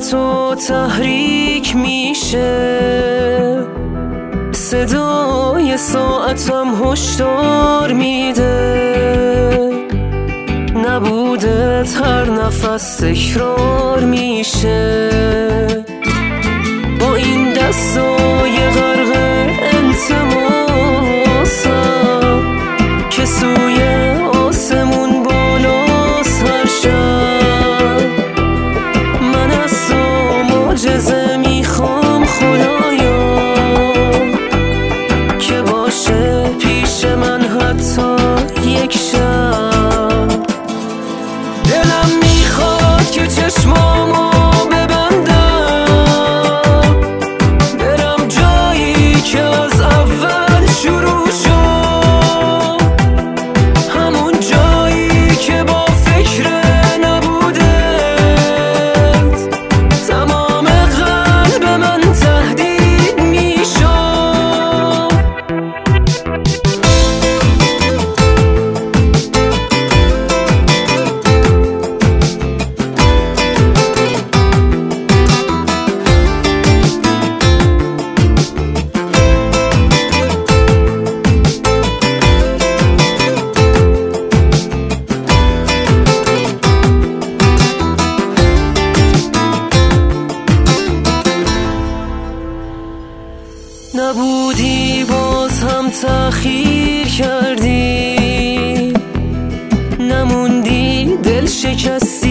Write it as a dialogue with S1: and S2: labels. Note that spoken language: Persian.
S1: تو تحریک میشه، صدای ساعتم هشدار میده، نبودت هر نفس تکرار میشه. با این دستای غرق التماسم که سوی آسمون بالاست هر شب، من از تو معجزه میخوام خدایا، که باشه پیش من حتی یک شب. دلم میخواد که چشمامو ببندم، برم جایی که از اول شروع شد، همون جایی که با فکر نبودت تمام قلب من تهدید میشد. نبودی باز هم تأخیر کردی، نموندی دل شکستی